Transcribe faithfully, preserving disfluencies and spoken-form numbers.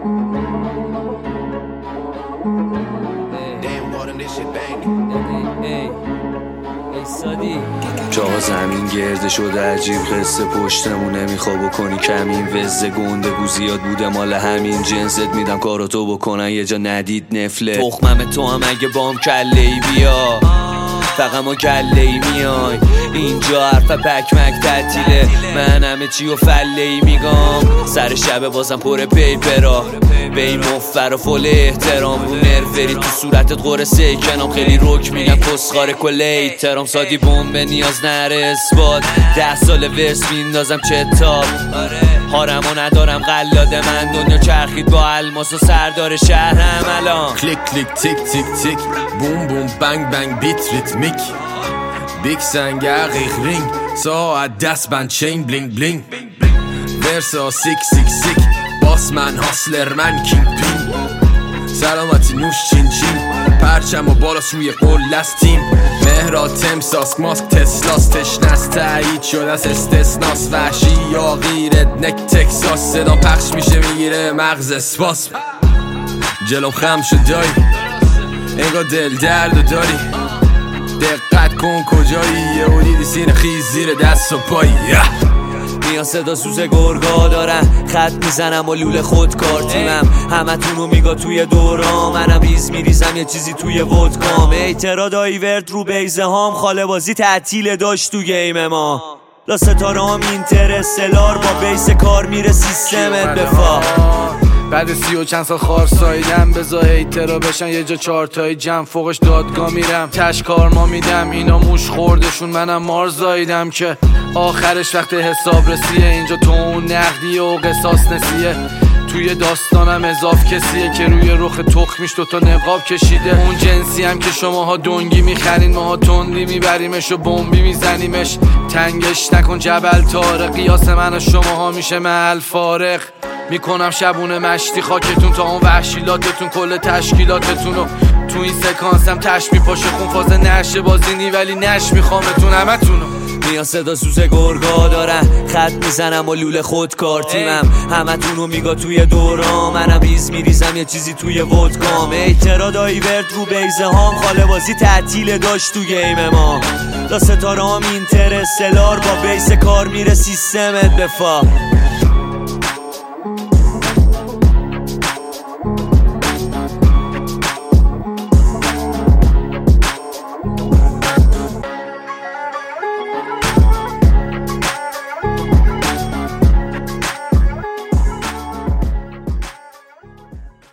جا زمین گرده شده عجیب قصه پشتمون نمیخوا بکنی کمین وزه گنده گو زیاد بوده مال همین جنست میدم کاراتو بکنن یه جا ندید نفله تخمم تو هم اگه بام کله ای بیا فقط ما کله ای میای اینجا حرف پکمک تعطیله من همه چی و فله ای میگم سر شب بازم پر پیپرا به این مفر و فل احترام رو نروری تو صورتت غور سیکنام خیلی رک میگن کسخار کل احترام سادی بوم به نیاز نره اثبات ده سال ورس میندازم چتاب هارمو ندارم قلاده من دنیا چرخید با الماس و سردار شهرم الان کلیک کلیک تیک تیک تیک بوم بوم بنگ بنگ بیت ریتمیک بیگ سنگ عقیق رینگ ساعت دست بند چین بلینگ بلینگ ورسا سیک سیک سیک باس من هاسلر من کینگ پینگ سلامتی نوش چین چین پرچم و بالاست روی قلست تیم مهرا تمساس ماسک تسلاس تشنست تایید شد از استثناس وحشی یا غیرت نک تکساس صدا پخش میشه میگیره مغز اسپاس جلوم خم شد دایی انگار دل درد داری دقت کن کجایی یه و دیدی سینه خیز زیر دست و پایی میان صدا سوز گرگا دارن خط میزنم و لوله خودکار تیمم همه تونو میگا توی دورا منم ریز میریزم یه چیزی توی ودکام اعتراض دایورد رو بیزه هام خاله بازی تعطیل داشت تو گیم ما لا ستاره هم اینترستلار با بیس کار میره سیستمت بفا بعد سی و چند سال خار سایدم بزا هیترا بشن یه جا چارتای جمع فوقش دادگاه میرم تش کار ما میدم اینا موش خوردشون منم مار زایدم که آخرش وقت حساب رسیه اینجا تو اون نقدیه و قصاص نسیه توی داستانم اضاف کسیه که روی رخ تخمیش دوتا نقاب کشیده اون جنسی هم که شماها دنگی میخرین ماها تندی میبریمش و بمبی میزنیمش تنگش نکن جبل تاره قیاس من و شماها میشه محل فارغ میکنم شبونه مشتی خاکتون تا اون وحشیلاتتون کل تشکیلاتتون و تو این سکانسم تش میپاشه خون فاز نشه بازینی ولی نش میخوامتون همه تونو میان صدا سوز گرگا دارن خط میزنم و لوله خودکار تیمم همه تونو میگا توی دورا منم ریز میریزم یه چیزی توی ودکام اعتراض دایورد رو بیزه هام خاله بازی تعطیل داشت تو گیم ما لا ستاره هم اینترستلار با بیس کار میره سیستمت بفا